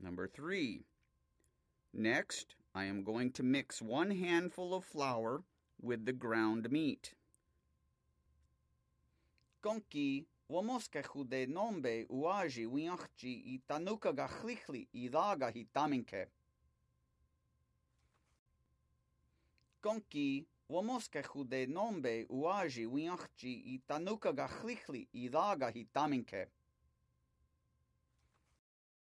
Number 3. Next, I am going to mix 1 handful of flour with the ground meat. Konki, womoske nombe uaji wiachji I tanuka gachlichli idaga hitaminke. Konki, womoske nombe uaji wiachji I tanuka gachlichli idaga hitaminke.